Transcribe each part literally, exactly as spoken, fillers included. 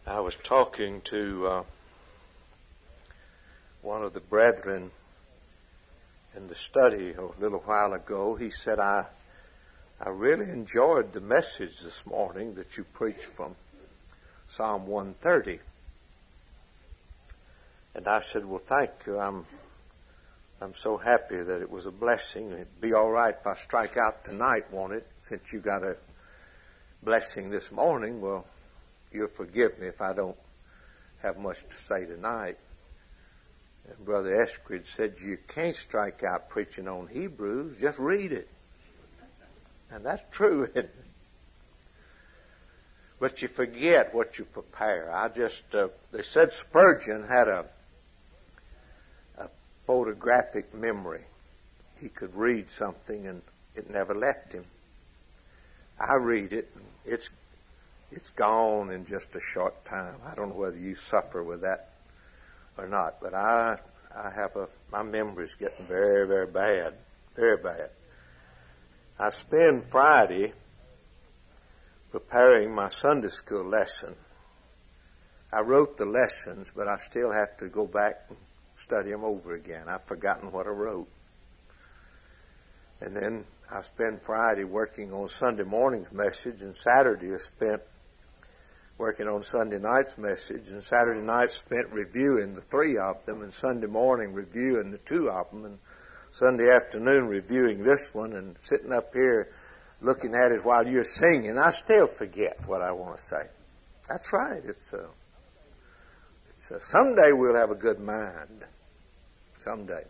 I was talking to uh, one of the brethren in the study a little while ago. He said, I, I really enjoyed the message this morning that you preached from Psalm one thirty. And I said, well, thank you. I'm, I'm so happy that it was a blessing. It'd be all right if I strike out tonight, won't it? Since you got a blessing this morning, well, you'll forgive me if I don't have much to say tonight. And Brother Eskridge said, you can't strike out preaching on Hebrews, just read it. And that's true, isn't it? But you forget what you prepare. I just, uh, they said Spurgeon had a, a photographic memory. He could read something and it never left him. I read it, and it's It's gone in just a short time. I don't know whether you suffer with that or not, but I I have a, my memory's getting very, very bad, very bad. I spend Friday preparing my Sunday school lesson. I wrote the lessons, but I still have to go back and study them over again. I've forgotten what I wrote. And then I spend Friday working on Sunday morning's message, and Saturday is spent working on Sunday night's message, and Saturday night spent reviewing the three of them, and Sunday morning reviewing the two of them, and Sunday afternoon reviewing this one, and sitting up here looking at it while you're singing. I still forget what I want to say. That's right. It's a, it's a, someday we'll have a good mind. Someday.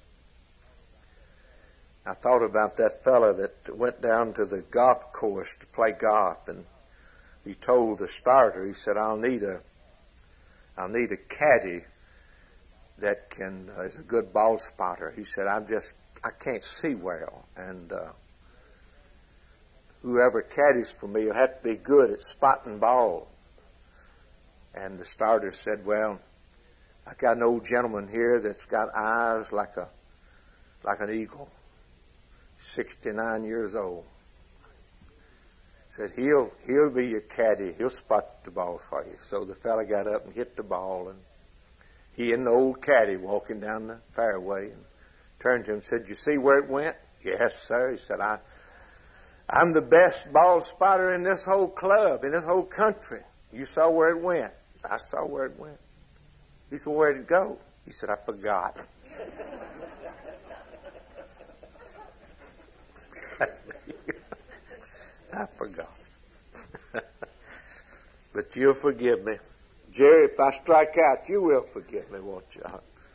I thought about that fella that went down to the golf course to play golf, and he told the starter, he said, I'll need a, I'll need a caddy that can, uh, is a good ball spotter. He said, I'm just, I can't see well. And, uh, whoever caddies for me will have to be good at spotting ball. And the starter said, well, I got an old gentleman here that's got eyes like a, like an eagle, sixty-nine years old. Said, he'll, he'll be your caddy. He'll spot the ball for you. So the fella got up and hit the ball, and he and the old caddy walking down the fairway and turned to him and said, you see where it went? Yes, sir. He said, I, I'm the best ball spotter in this whole club, in this whole country. You saw where it went. I saw where it went. He said, where'd it go? He said, I forgot. I forgot. But you'll forgive me. Jerry, if I strike out, you will forgive me, won't you?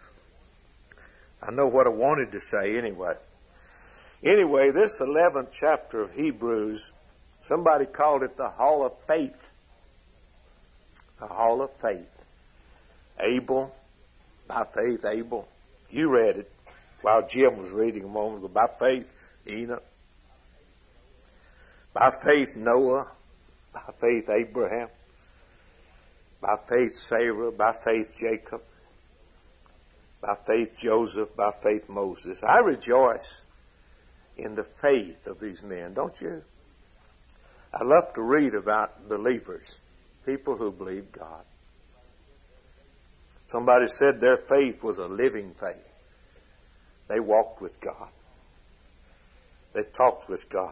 I know what I wanted to say anyway. Anyway, this eleventh chapter of Hebrews, somebody called it the Hall of Faith. The Hall of Faith. Abel, by faith, Abel. You read it while Jim was reading a moment ago. By faith, Enoch. By faith, Noah. By faith, Abraham. By faith, Sarah. By faith, Jacob. By faith, Joseph. By faith, Moses. I rejoice in the faith of these men, don't you? I love to read about believers, people who believe God. Somebody said their faith was a living faith. They walked with God. They talked with God.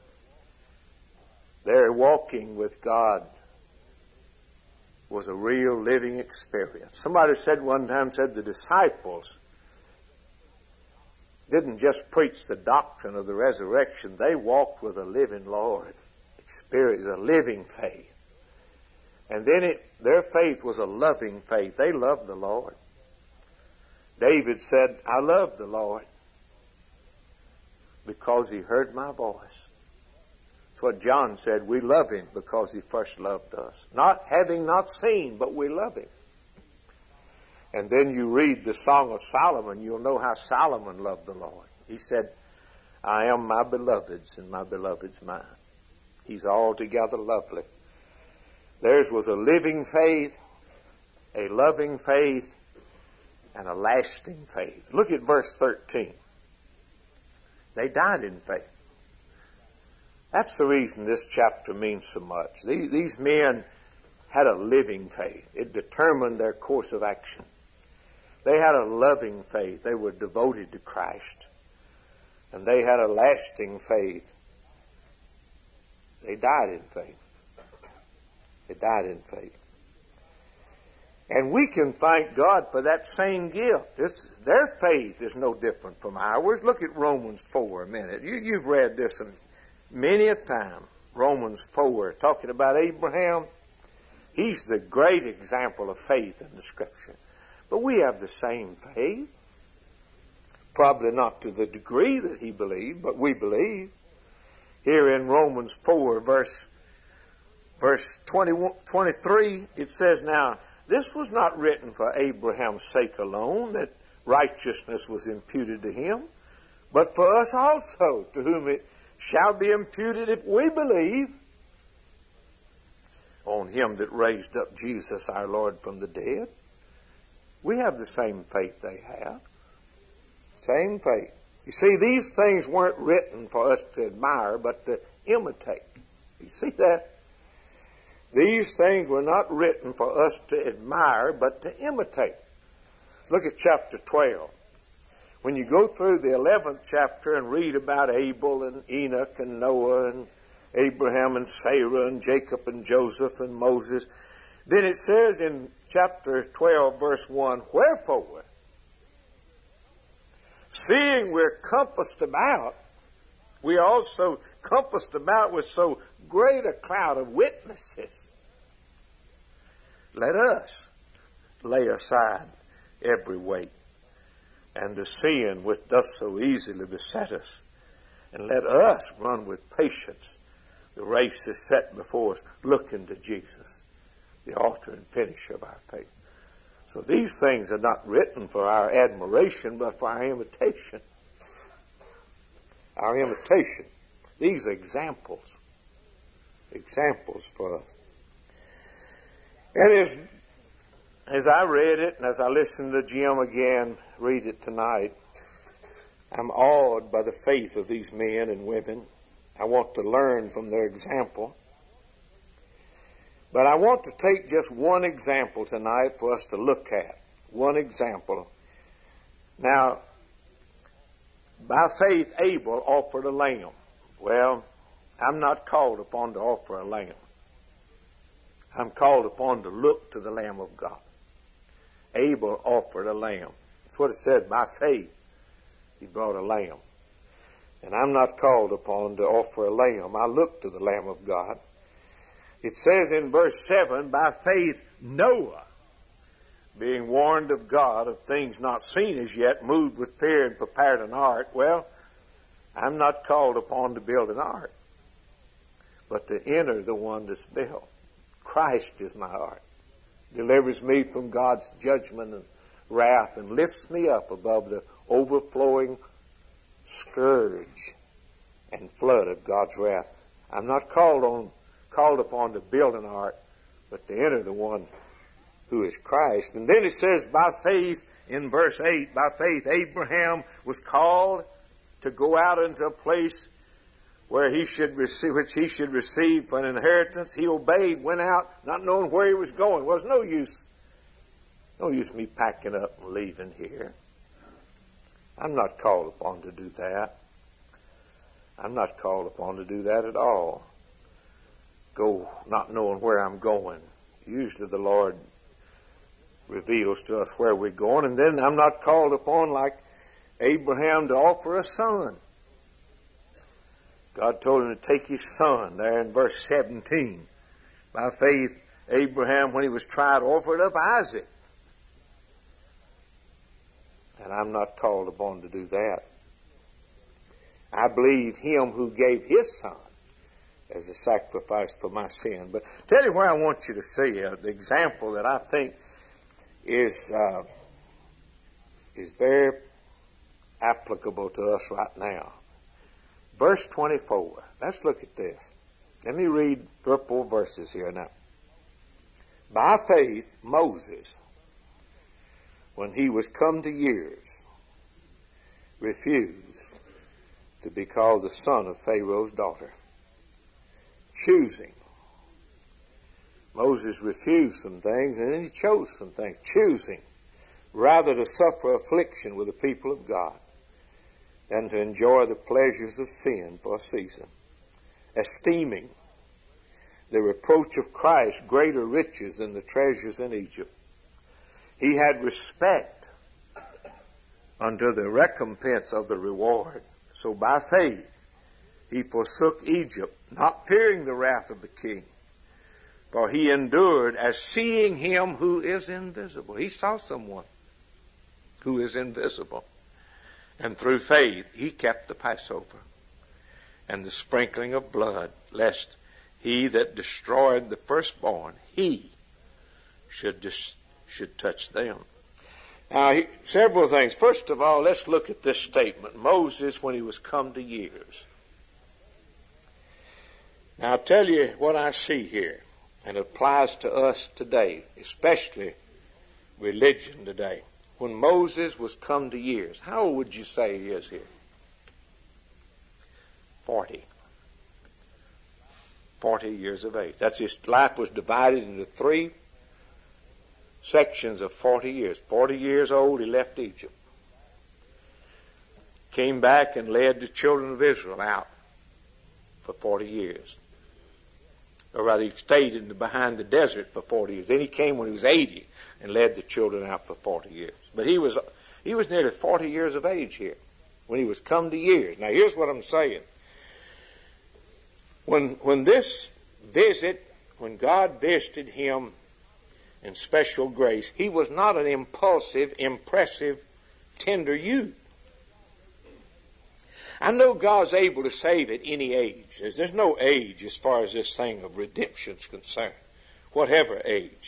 Their walking with God was a real living experience. Somebody said one time, said the disciples didn't just preach the doctrine of the resurrection. They walked with a living Lord. Experience, a living faith. And then it, their faith was a loving faith. They loved the Lord. David said, I love the Lord because he heard my voice. That's what John said. We love him because he first loved us. Not having not seen, but we love him. And then you read the Song of Solomon, you'll know how Solomon loved the Lord. He said, I am my beloved's and my beloved's mine. He's altogether lovely. Theirs was a living faith, a loving faith, and a lasting faith. Look at verse thirteen. They died in faith. That's the reason this chapter means so much. These, these men had a living faith. It determined their course of action. They had a loving faith. They were devoted to Christ. And they had a lasting faith. They died in faith. They died in faith. And we can thank God for that same gift. It's, their faith is no different from ours. Look at Romans four a minute. You, you've read this many a time. Romans four, talking about Abraham. He's the great example of faith in the Scripture. But we have the same faith. Probably not to the degree that he believed, but we believe. Here in Romans four, verse, verse twenty, twenty-three, it says, "Now, this was not written for Abraham's sake alone, that righteousness was imputed to him, but for us also, to whom it shall be imputed if we believe on him that raised up Jesus our Lord from the dead." We have the same faith they have. Same faith. You see, these things weren't written for us to admire, but to imitate. You see that? These things were not written for us to admire, but to imitate. Look at chapter twelve. When you go through the eleventh chapter and read about Abel and Enoch and Noah and Abraham and Sarah and Jacob and Joseph and Moses, then it says in chapter twelve, verse one, "Wherefore, seeing we're compassed about, we also compassed about with so great a cloud of witnesses, let us lay aside every weight and the sin which doth so easily beset us, and let us run with patience the race is set before us, looking to Jesus, the author and finisher of our faith." So these things are not written for our admiration, but for our imitation. Our imitation. These are examples. Examples for us. And as, as I read it, and as I listened to Jim again read it tonight, I'm awed by the faith of these men and women. I want to learn from their example. But I want to take just one example tonight for us to look at. One example. Now, by faith, Abel offered a lamb. Well, I'm not called upon to offer a lamb. I'm called upon to look to the Lamb of God. Abel offered a lamb. That's what it said. By faith, he brought a lamb. And I'm not called upon to offer a lamb. I look to the Lamb of God. It says in verse seven, "By faith Noah, being warned of God of things not seen as yet, moved with fear and prepared an ark." Well, I'm not called upon to build an ark, but to enter the one that's built. Christ is my ark. Delivers me from God's judgment and wrath and lifts me up above the overflowing scourge and flood of God's wrath. I'm not called on called upon to build an ark, but to enter the one who is Christ. And then it says, by faith, in verse eight, by faith Abraham was called to go out into a place where he should receive, which he should receive for an inheritance. He obeyed, went out, not knowing where he was going. Well, there's no use, no use me packing up and leaving here. I'm not called upon to do that. I'm not called upon to do that at all. Go not knowing where I'm going. Usually the Lord reveals to us where we're going, and then I'm not called upon like Abraham to offer a son. God told him to take his son there in verse seventeen. By faith, Abraham, when he was tried, offered up Isaac. And I'm not called upon to do that. I believe him who gave his son as a sacrifice for my sin. But tell you where I want you to see uh, the example that I think is uh, is very applicable to us right now. Verse twenty-four. Let's look at this. Let me read three or four verses here now. By faith, Moses, when he was come to years, refused to be called the son of Pharaoh's daughter, choosing Moses refused some things, and then he chose some things, choosing rather to suffer affliction with the people of God than to enjoy the pleasures of sin for a season, esteeming the reproach of Christ greater riches than the treasures in Egypt. He had respect unto the recompense of the reward. So by faith he forsook Egypt, not fearing the wrath of the king. For he endured as seeing him who is invisible. He saw someone who is invisible. And through faith he kept the Passover and the sprinkling of blood, lest he that destroyed the firstborn, he should dis- should touch them. Now, he, several things. First of all, let's look at this statement. Moses, when he was come to years. Now, I'll tell you what I see here, and it applies to us today, especially religion today. When Moses was come to years, how old would you say he is here? Forty. Forty years of age. That's his life was divided into three sections of forty years. Forty years old, he left Egypt. Came back and led the children of Israel out for forty years. Or rather, he stayed in the, behind the desert for forty years. Then he came when he was eighty and led the children out for forty years. But he was he was nearly forty years of age here when he was come to years. Now, here's what I'm saying. When when this visit, when God visited him in special grace, he was not an impulsive, impressive, tender youth. I know God's able to save at any age. There's, there's no age as far as this thing of redemption is concerned, whatever age.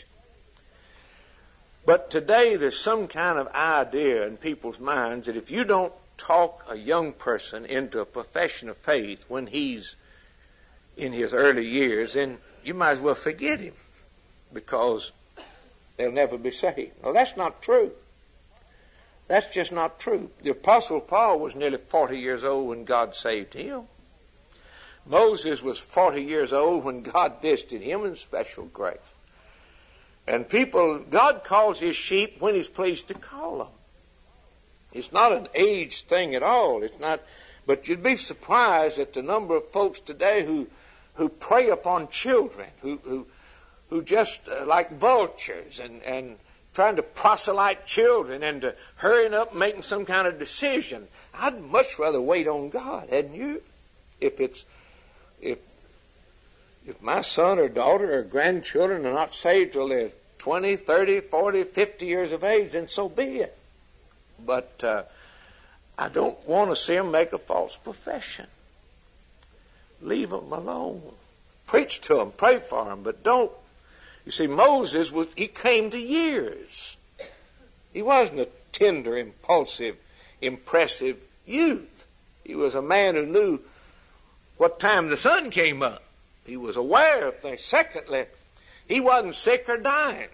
But today there's some kind of idea in people's minds that if you don't talk a young person into a profession of faith when he's in his early years, then you might as well forget him because they'll never be saved. Well, that's not true. That's just not true. The Apostle Paul was nearly forty years old when God saved him. Moses was forty years old when God visited him in special grace. And people, God calls his sheep when he's pleased to call them. It's not an age thing at all. It's not, but you'd be surprised at the number of folks today who, who prey upon children, who, who, who just uh, like vultures and, and trying to proselyte children into hurrying up and making some kind of decision. I'd much rather wait on God, hadn't you? If it's, if, if my son or daughter or grandchildren are not saved till they're twenty, thirty, forty, fifty years of age, then so be it. But uh, I don't want to see them make a false profession. Leave them alone. Preach to them, pray for them, but don't. You see, Moses, was he came to years. He wasn't a tender, impulsive, impressive youth. He was a man who knew what time the sun came up. He was aware of things. Secondly, he wasn't sick or dying.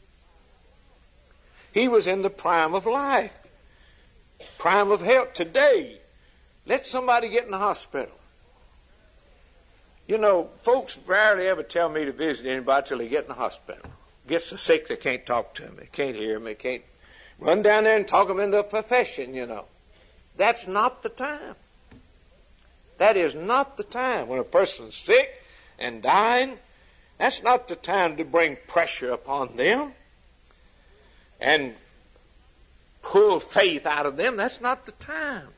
He was in the prime of life, prime of health. Today, let somebody get in the hospital. You know, folks rarely ever tell me to visit anybody till they get in the hospital. Gets so sick they can't talk to me, they can't hear me, they can't run down there and talk them into a profession, you know. That's not the time. That is not the time. When a person's sick and dying, that's not the time to bring pressure upon them and pull faith out of them. That's not the time.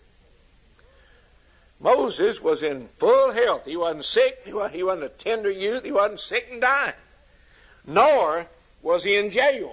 Moses was in full health. He wasn't sick. He wasn't a tender youth. He wasn't sick and dying. Nor was he in jail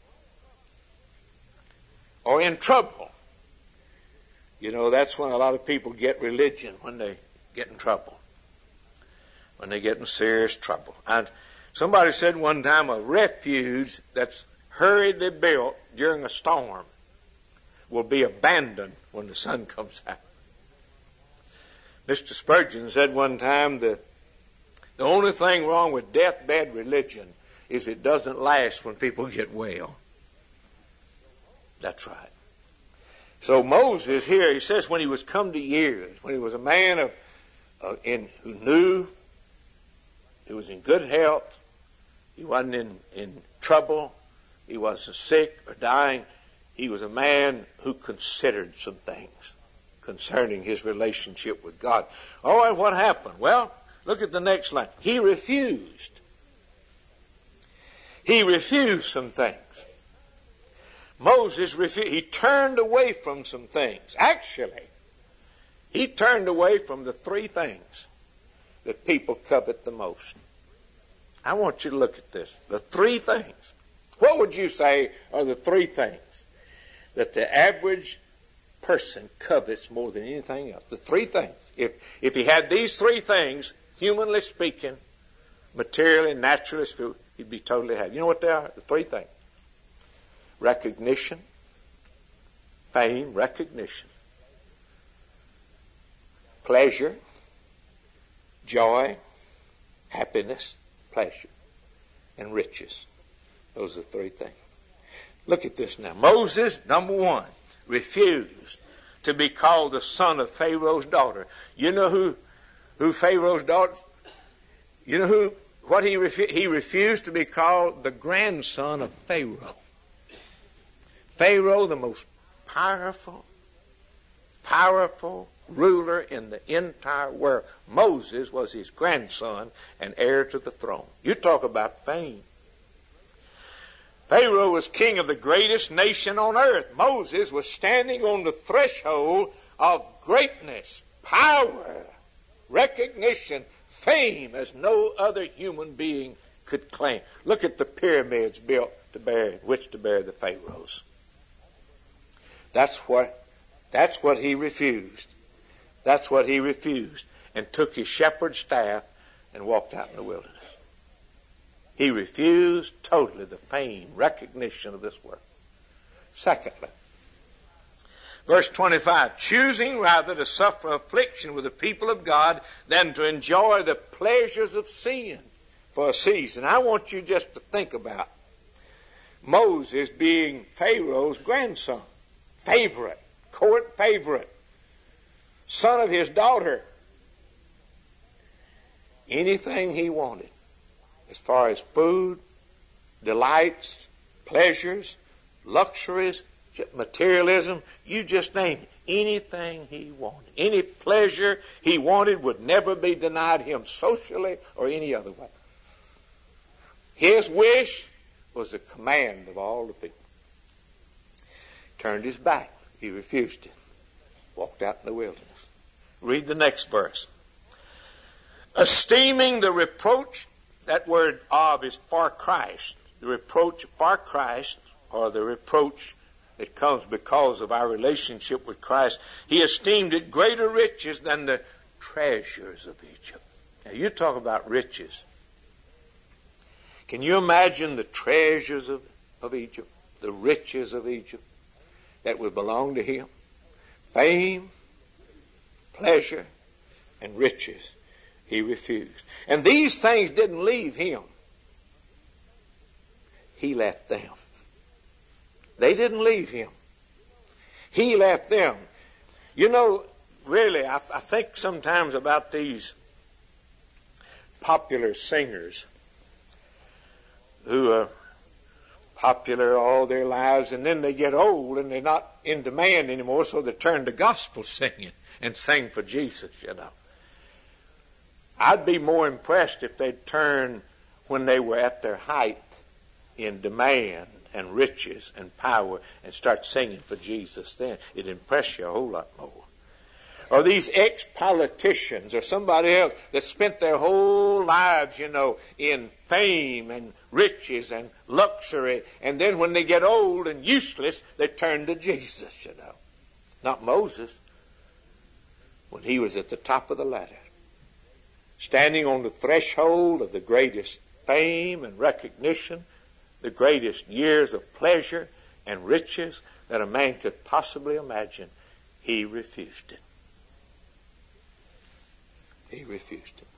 or in trouble. You know, that's when a lot of people get religion, when they get in trouble, when they get in serious trouble. And somebody said one time a refuge that's hurriedly built during a storm will be abandoned when the sun comes out. Mister Spurgeon said one time that the only thing wrong with deathbed religion is it doesn't last when people get well. That's right. So Moses here, he says when he was come to years, when he was a man of, uh, in, who knew, he was in good health, He wasn't in, in trouble. He wasn't sick or dying. He was a man who considered some things concerning his relationship with God. All right, what happened? Well, look at the next line. He refused. He refused some things. Moses refused. He turned away from some things. Actually, he turned away from the three things that people covet the most. I want you to look at this. The three things. What would you say are the three things that the average person covets more than anything else? The three things. If, if he had these three things, humanly speaking, materially, naturally speaking, he'd be totally happy. You know what they are? The three things. Recognition, fame, recognition, pleasure, joy, happiness, pleasure, and riches. Those are the three things. Look at this now. Moses, number one, refused to be called the son of Pharaoh's daughter. You know who, who Pharaoh's daughter? You know who? What he refu- he refused to be called the grandson of Pharaoh. Pharaoh, the most powerful, powerful ruler in the entire world. Moses was his grandson and heir to the throne. You talk about fame. Pharaoh was king of the greatest nation on earth. Moses was standing on the threshold of greatness, power, recognition, fame as no other human being could claim. Look at the pyramids built to bear, which to bear the pharaohs. That's what, that's what he refused. That's what he refused, and took his shepherd's staff and walked out in the wilderness. He refused totally the fame, recognition of this world. Secondly, verse twenty-five, choosing rather to suffer affliction with the people of God than to enjoy the pleasures of sin for a season. I want you just to think about Moses being Pharaoh's grandson, favorite, court favorite, son of his daughter. Anything he wanted, as far as food, delights, pleasures, luxuries, materialism, you just name it. Anything he wanted, any pleasure he wanted would never be denied him socially or any other way. His wish was the command of all the people. Turned his back. He refused it. Walked out in the wilderness. Read the next verse. Esteeming the reproach, that word of is for Christ. The reproach for Christ, or the reproach that comes because of our relationship with Christ, he esteemed it greater riches than the treasures of Egypt. Now you talk about riches. Can you imagine the treasures of, of Egypt, the riches of Egypt that would belong to him? Fame, pleasure, and riches he refused. And these things didn't leave him. He left them. They didn't leave him. He left them. You know, really, I, I think sometimes about these popular singers who are popular all their lives, and then they get old and they're not in demand anymore, so they turn to gospel singing and sing for Jesus, you know. I'd be more impressed if they'd turn when they were at their height in demand and riches and power and start singing for Jesus then. It'd impress you a whole lot more. Or these ex-politicians or somebody else that spent their whole lives, you know, in fame and riches and luxury, and then when they get old and useless, they turn to Jesus, you know. Not Moses, when he was at the top of the ladder, standing on the threshold of the greatest fame and recognition, the greatest years of pleasure and riches that a man could possibly imagine. He refused it. He refused it.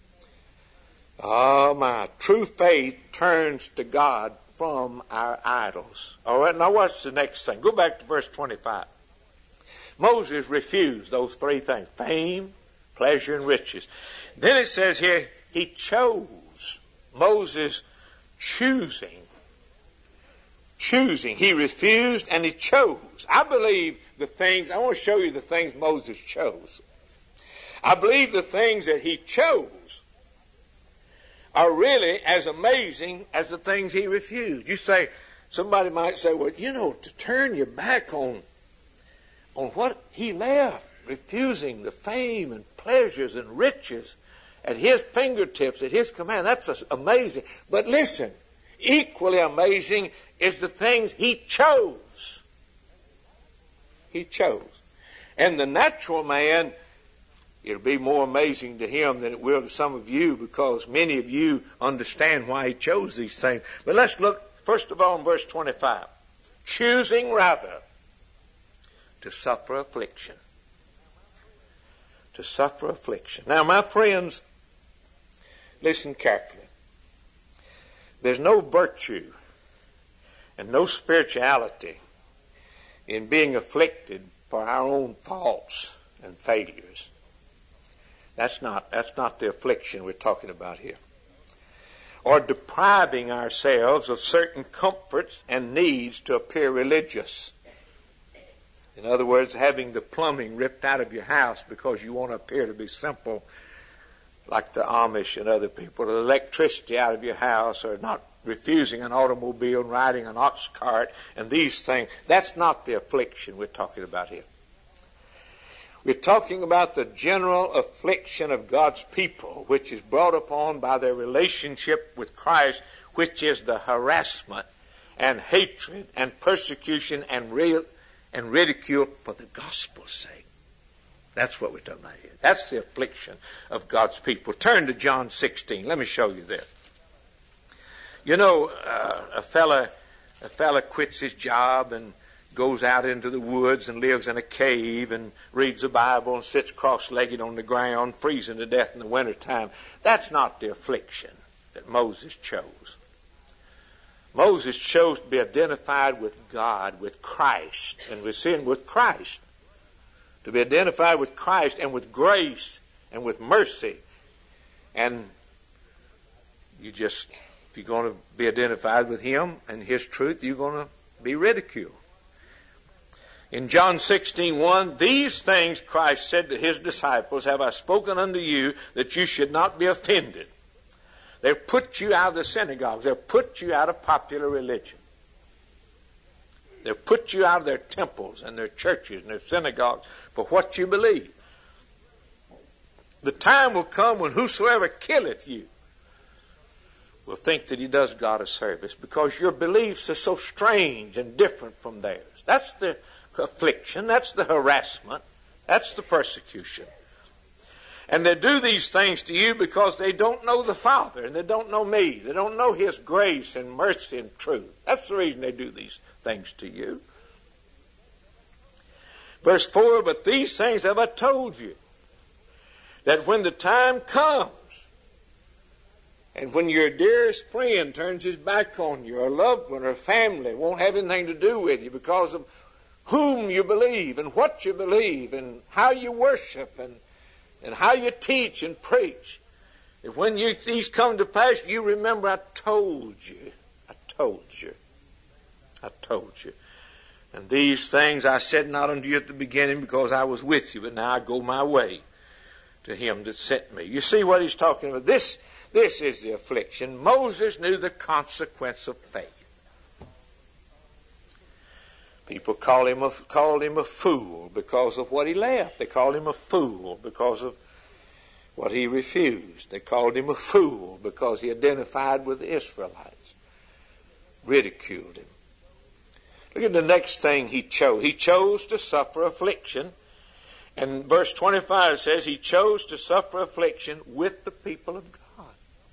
Oh my, true faith turns to God from our idols. All right, now what's the next thing? Go back to verse twenty-five. Moses refused those three things: fame, pleasure, and riches. Then it says here, he chose. Moses choosing. Choosing. He refused and he chose. I believe the things, I want to show you the things Moses chose. I believe the things that he chose are really as amazing as the things he refused. You say, somebody might say, well, you know, to turn your back on, on what he left, refusing the fame and pleasures and riches at his fingertips, at his command, that's amazing. But listen, equally amazing is the things he chose. He chose. And the natural man, it'll be more amazing to him than it will to some of you, because many of you understand why he chose these things. But let's look, first of all, in verse twenty-five. Choosing rather to suffer affliction. To suffer affliction. Now, my friends, listen carefully. There's no virtue and no spirituality in being afflicted for our own faults and failures. That's not, that's not the affliction we're talking about here. Or depriving ourselves of certain comforts and needs to appear religious. In other words, having the plumbing ripped out of your house because you want to appear to be simple, like the Amish and other people, or the electricity out of your house, or not refusing an automobile and riding an ox cart, and these things. That's not the affliction we're talking about here. We're talking about the general affliction of God's people, which is brought upon by their relationship with Christ, which is the harassment and hatred and persecution and real and ridicule for the gospel's sake. That's what we're talking about here. That's the affliction of God's people. Turn to John sixteen. Let me show you this. You know, uh, a fella, a fella quits his job and goes out into the woods and lives in a cave and reads the Bible and sits cross-legged on the ground, freezing to death in the wintertime. That's not the affliction that Moses chose. Moses chose to be identified with God, with Christ, and with sin, with Christ. To be identified with Christ and with grace and with mercy. And you just, if you're going to be identified with Him and His truth, you're going to be ridiculed. In John sixteen one, these things Christ said to His disciples, have I spoken unto you, that you should not be offended. They've put you out of the synagogues. They've put you out of popular religion. They've put you out of their temples and their churches and their synagogues for what you believe. The time will come when whosoever killeth you will think that he does God a service, because your beliefs are so strange and different from theirs. That's the affliction. That's the harassment. That's the persecution. And they do these things to you because they don't know the Father, and they don't know me. They don't know His grace and mercy and truth. That's the reason they do these things to you. Verse four, but these things have I told you, that when the time comes, and when your dearest friend turns his back on you, or a loved one, or family won't have anything to do with you because of whom you believe, and what you believe, and how you worship, and and how you teach and preach. If when you, these come to pass, you remember I told you. I told you. I told you. And these things I said not unto you at the beginning, because I was with you, but now I go my way to Him that sent me. You see what he's talking about? This, this is the affliction. Moses knew the consequence of faith. People call him a, called him a fool because of what he left. They called him a fool because of what he refused. They called him a fool because he identified with the Israelites. Ridiculed him. Look at the next thing he chose. He chose to suffer affliction. And verse twenty-five says he chose to suffer affliction with the people of God.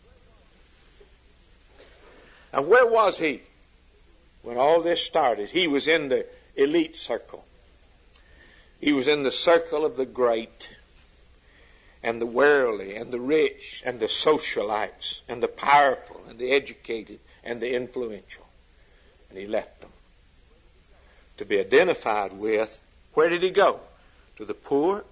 And where was he when all this started? He was in the elite circle. He was in the circle of the great and the worldly and the rich and the socialites and the powerful and the educated and the influential. And he left them to be identified with. Where did he go? To the poor,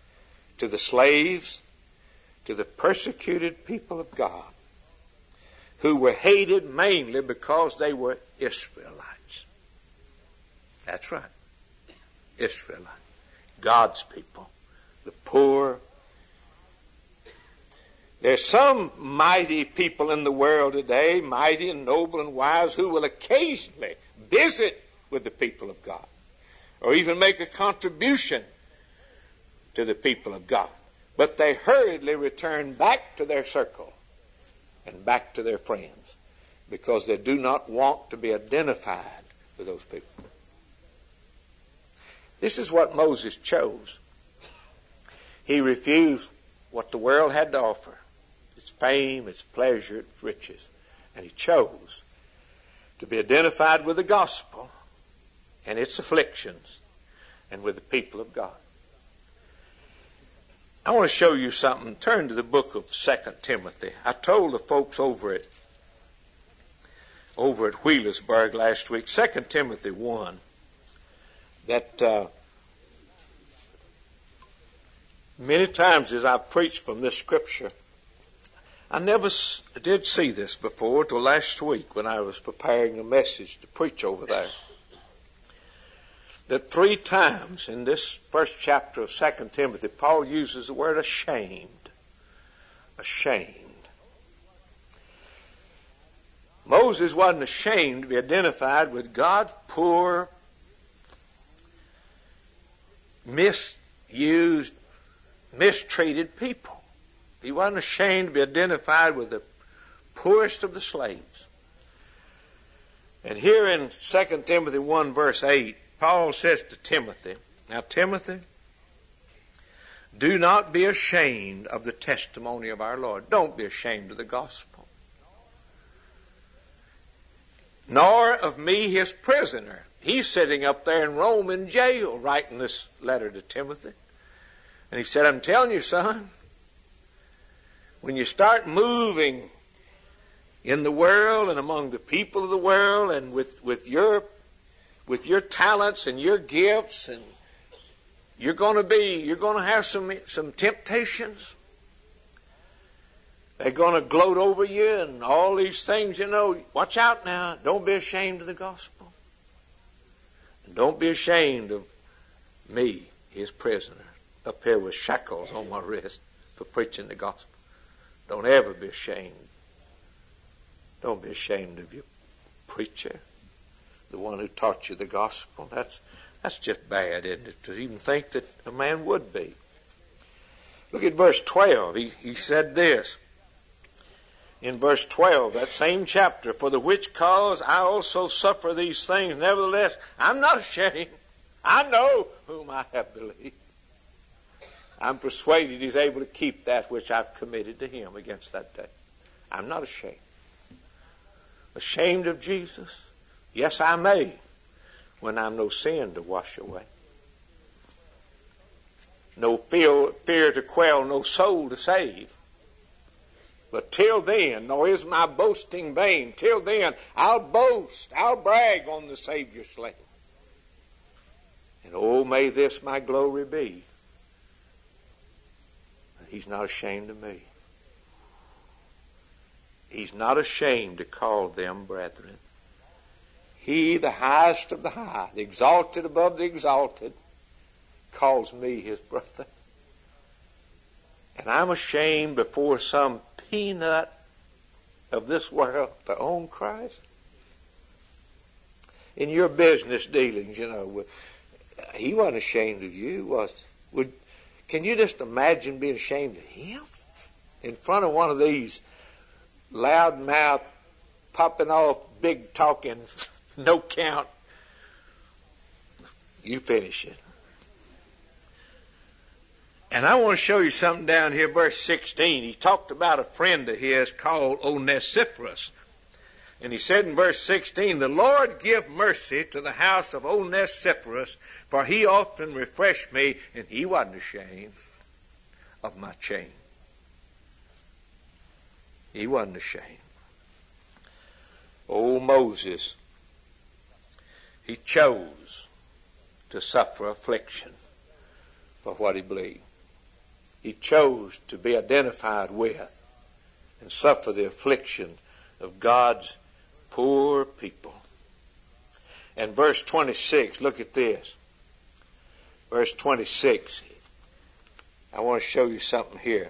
to the slaves, to the persecuted people of God. who were hated mainly because they were Israelites. That's right. Israelites. God's people. The poor. There's some mighty people in the world today, mighty and noble and wise, who will occasionally visit with the people of God, or even make a contribution to the people of God. But they hurriedly return back to their circle and back to their friends, because they do not want to be identified with those people. This is what Moses chose. He refused what the world had to offer, its fame, its pleasure, its riches. And he chose to be identified with the gospel and its afflictions and with the people of God. I want to show you something. Turn to the book of Second Timothy. I told the folks over at over at Wheelersburg last week, Second Timothy one, that uh, many times as I've preached from this scripture, I never s- did see this before till last week when I was preparing a message to preach over there. That three times in this first chapter of Second Timothy, Paul uses the word ashamed. Ashamed. Moses wasn't ashamed to be identified with God's poor, misused, mistreated people. He wasn't ashamed to be identified with the poorest of the slaves. And here in Second Timothy one verse eight, Paul says to Timothy, now Timothy, do not be ashamed of the testimony of our Lord. Don't be ashamed of the gospel. Nor of me, his prisoner. He's sitting up there in Rome in jail writing this letter to Timothy. And he said, I'm telling you, son, when you start moving in the world and among the people of the world and with, with your with your talents and your gifts, and you're going to be, you're going to have some some temptations. They're going to gloat over you and all these things, you know. Watch out now. Don't be ashamed of the gospel. And don't be ashamed of me, his prisoner, up here with shackles on my wrist for preaching the gospel. Don't ever be ashamed. Don't be ashamed of your preacher, the one who taught you the gospel. That's that's just bad, isn't it, to even think that a man would be. Look at verse twelve. He, he said this. In verse twelve, that same chapter, for the which cause I also suffer these things. Nevertheless, I'm not ashamed. I know whom I have believed. I'm persuaded he's able to keep that which I've committed to him against that day. I'm not ashamed. Ashamed of Jesus? Yes, I may, when I've no sin to wash away. No fear, fear to quell, no soul to save. But till then, nor is my boasting vain. Till then, I'll boast, I'll brag on the Savior's slain. And oh, may this my glory be, that he's not ashamed of me. He's not ashamed to call them brethren. He, the highest of the high, the exalted above the exalted, calls me his brother. And I'm ashamed before some peanut of this world to own Christ. In your business dealings, you know, he wasn't ashamed of you, was he? Would, can you just imagine being ashamed of him? In front of one of these loud-mouthed, popping off, big talking, no count. You finish it. And I want to show you something down here, verse sixteen. He talked about a friend of his called Onesiphorus. And he said in verse sixteen, the Lord give mercy to the house of Onesiphorus, for he often refreshed me, and he wasn't ashamed of my chain. He wasn't ashamed. Old Moses, he chose to suffer affliction for what he believed. He chose to be identified with and suffer the affliction of God's poor people. And verse twenty-six, look at this. Verse twenty-six. I want to show you something here.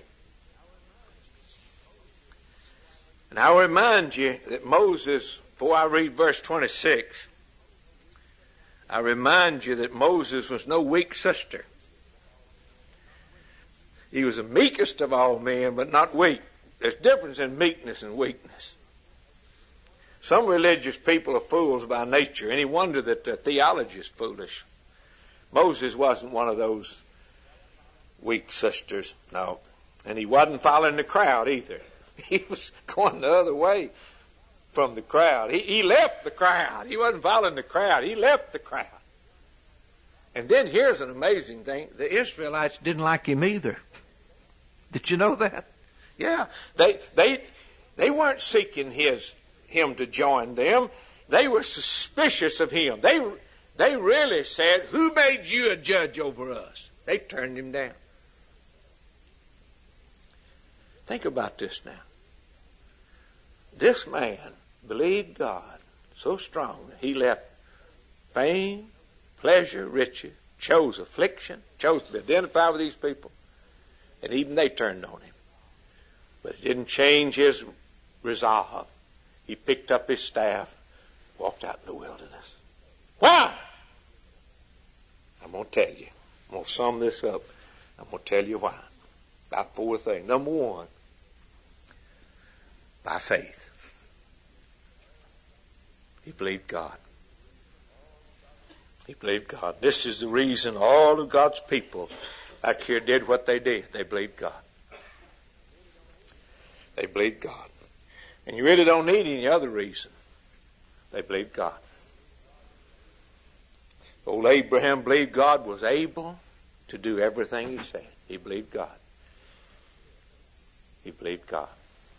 And I'll remind you that Moses, before I read verse twenty-six, I remind you that Moses was no weak sister. He was the meekest of all men, but not weak. There's a difference in meekness and weakness. Some religious people are fools by nature. Any wonder that their theology is foolish. Moses wasn't one of those weak sisters, no. And he wasn't following the crowd either. He was going the other way from the crowd. He, he left the crowd. He wasn't following the crowd. He left the crowd. And then here's an amazing thing. The Israelites didn't like him either. Did you know that? Yeah. They they they weren't seeking his him to join them. They were suspicious of him. They they really said, "Who made you a judge over us?" They turned him down. Think about this now. This man believed God so strong that he left fame, pleasure, riches, chose affliction, chose to identify with these people, and even they turned on him. But it didn't change his resolve. He picked up his staff, walked out in the wilderness. Why? I'm going to tell you. I'm going to sum this up. I'm going to tell you why. About four things. Number one, by faith. He believed God. He believed God. This is the reason all of God's people back here did what they did. They believed God. They believed God. And you really don't need any other reason. They believed God. Old Abraham believed God was able to do everything he said. He believed God. He believed God.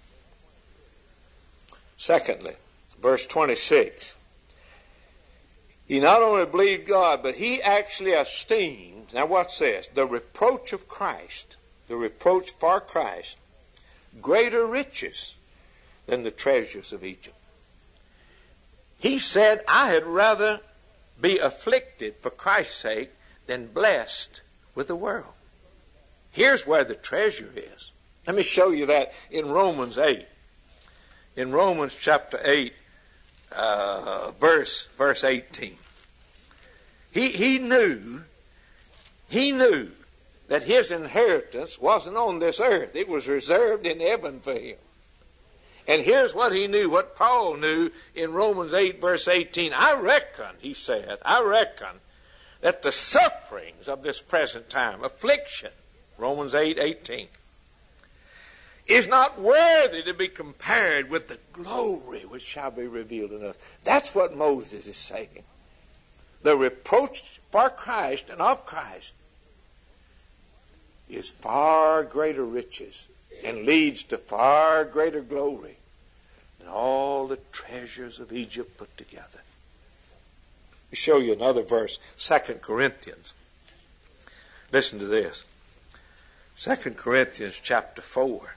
Secondly, verse twenty-six. He not only believed God, but he actually esteemed, now what's this? The reproach of Christ, the reproach for Christ, greater riches than the treasures of Egypt. He said, I had rather be afflicted for Christ's sake than blessed with the world. Here's where the treasure is. Let me show you that in Romans eight. In Romans chapter eight, uh, verse verse eighteen. He he knew, he knew that his inheritance wasn't on this earth. It was reserved in heaven for him. And here's what he knew, what Paul knew in Romans eight, verse eighteen. I reckon, he said, I reckon that the sufferings of this present time, affliction, Romans eight, eighteen, is not worthy to be compared with the glory which shall be revealed in us. That's what Moses is saying. The reproach for Christ and of Christ is far greater riches and leads to far greater glory than all the treasures of Egypt put together. Let me show you another verse, Second Corinthians. Listen to this. Second Corinthians chapter four.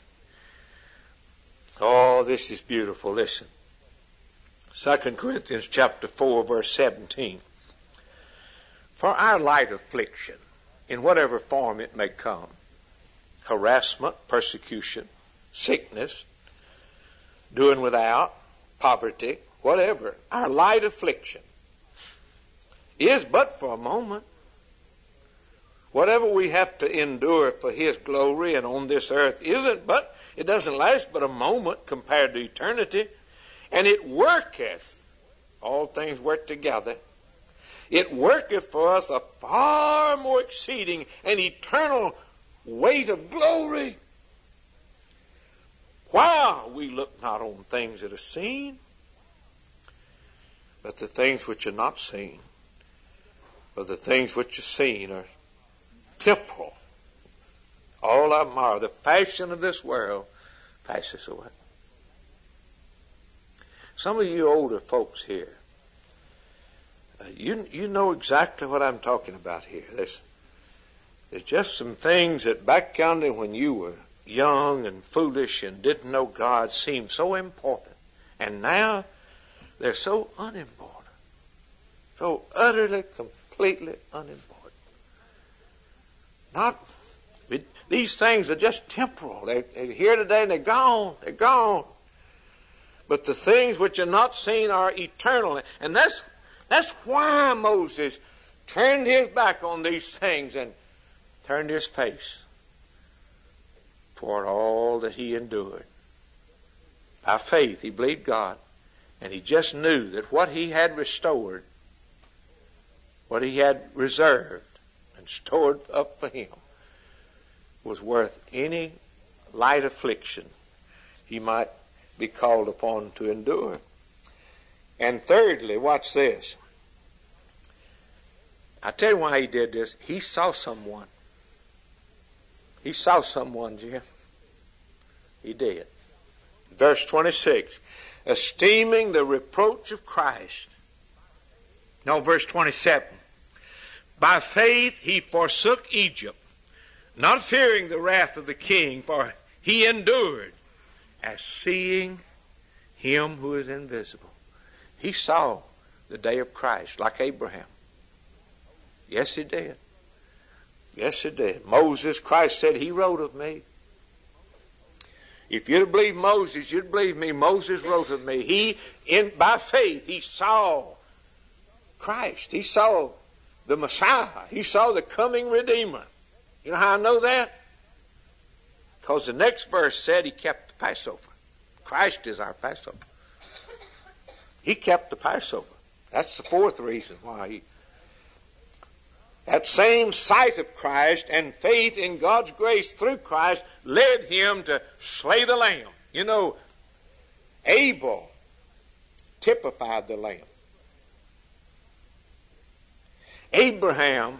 Oh, this is beautiful. Listen. Second Corinthians chapter four, verse seventeen. For our light affliction, in whatever form it may come, harassment, persecution, sickness, doing without, poverty, whatever, our light affliction is but for a moment. Whatever we have to endure for His glory and on this earth isn't but, it doesn't last but a moment compared to eternity. And it worketh, all things work together, it worketh for us a far more exceeding and eternal weight of glory, while we look not on things that are seen, but the things which are not seen. For the things which are seen are temporal. All of them are. The fashion of this world passes away. Some of you older folks here, uh, you you know exactly what I'm talking about here. There's, there's just some things that back yonder when you were young and foolish and didn't know God seemed so important. And now they're so unimportant. So utterly, completely unimportant. Not, these things are just temporal. They're, they're here today and they're gone. They're gone. But the things which are not seen are eternal. And that's, that's why Moses turned his back on these things and turned his face toward all that he endured. By faith, he believed God, and he just knew that what he had restored, what he had reserved and stored up for him, was worth any light affliction he might be called upon to endure. And thirdly, watch this. I tell you why he did this. He saw someone. He saw someone, Jim. He did. Verse twenty-six. Esteeming the reproach of Christ. No, verse twenty-seven. By faith he forsook Egypt, not fearing the wrath of the king, for he endured as seeing him who is invisible. He saw the day of Christ like Abraham. Yes, he did. Yes, he did. Moses, Christ said, he wrote of me. If you'd believe Moses, you'd believe me. Moses wrote of me. He, in by faith, he saw Christ. He saw the Messiah. He saw the coming Redeemer. You know how I know that? Because the next verse said he kept the Passover. Christ is our Passover. He kept the Passover. That's the fourth reason why he... That same sight of Christ and faith in God's grace through Christ led him to slay the lamb. You know, Abel typified the lamb. Abraham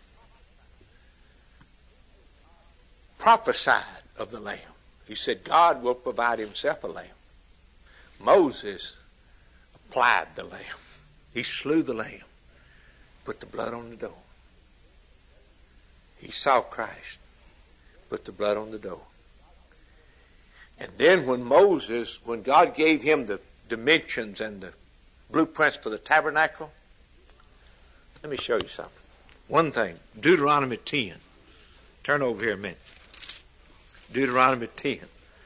prophesied of the lamb. He said, God will provide himself a lamb. Moses applied the lamb. He slew the lamb, put the blood on the door. He saw Christ, put the blood on the door. And then when Moses, when God gave him the dimensions and the blueprints for the tabernacle, let me show you something. One thing, Deuteronomy ten. Turn over here a minute. Deuteronomy ten.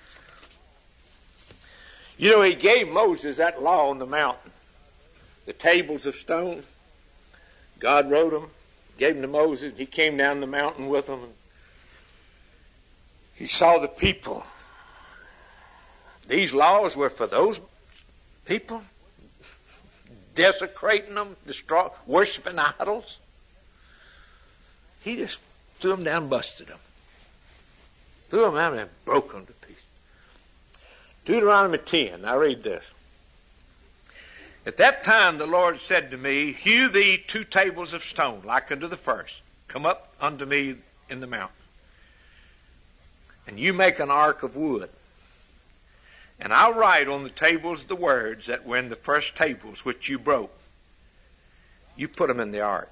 You know, he gave Moses that law on the mountain. The tables of stone. God wrote them, gave them to Moses. He came down the mountain with them. He saw the people. These laws were for those people, desecrating them, destroy, worshiping idols. He just threw them down and busted them. Threw them out and broke them to pieces. Deuteronomy ten, I read this. At that time the Lord said to me, hew thee two tables of stone, like unto the first. Come up unto me in the mountain. And you make an ark of wood. And I'll write on the tables the words that were in the first tables which you broke. You put them in the ark.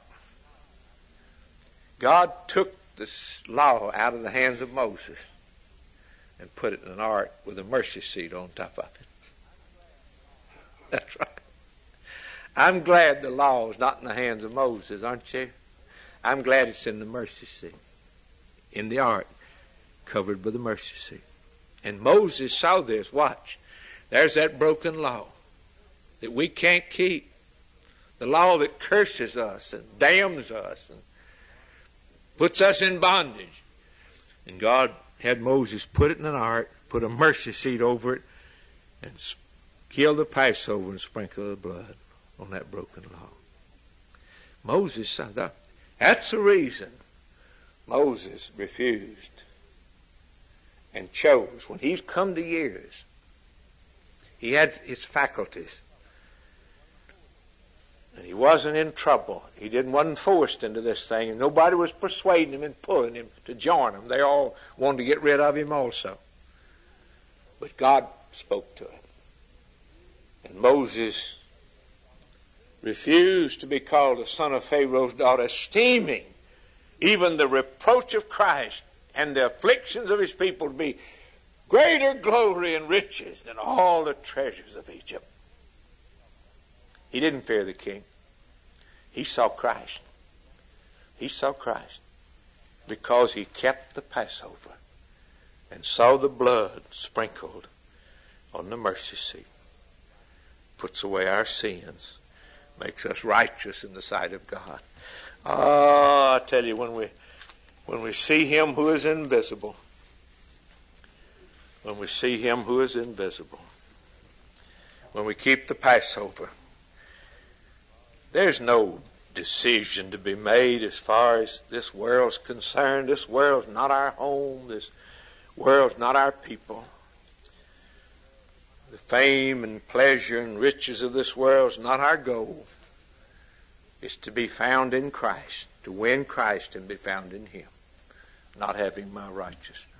God took this law out of the hands of Moses and put it in an ark with a mercy seat on top of it. That's right. I'm glad the law is not in the hands of Moses, aren't you? I'm glad it's in the mercy seat, in the ark, covered by the mercy seat. And Moses saw this. Watch. There's that broken law that we can't keep. The law that curses us and damns us and puts us in bondage. And God had Moses put it in an ark, put a mercy seat over it, and kill the Passover and sprinkle the blood on that broken law. Moses saw that. That's the reason Moses refused and chose. When he's come to years, he had his faculties. And he wasn't in trouble. He didn't wasn't forced into this thing. And nobody was persuading him and pulling him to join him. They all wanted to get rid of him also. But God spoke to him. And Moses refused to be called the son of Pharaoh's daughter, esteeming even the reproach of Christ and the afflictions of his people to be greater glory and riches than all the treasures of Egypt. He didn't fear the king. He saw Christ. He saw Christ because he kept the Passover and saw the blood sprinkled on the mercy seat. Puts away our sins, makes us righteous in the sight of God. Oh, I tell you, when we when we see him who is invisible, when we see him who is invisible, when we keep the Passover, there's no decision to be made as far as this world's concerned. This world's not our home. This world's not our people. The fame and pleasure and riches of this world is not our goal. It's to be found in Christ, to win Christ and be found in him, not having my righteousness.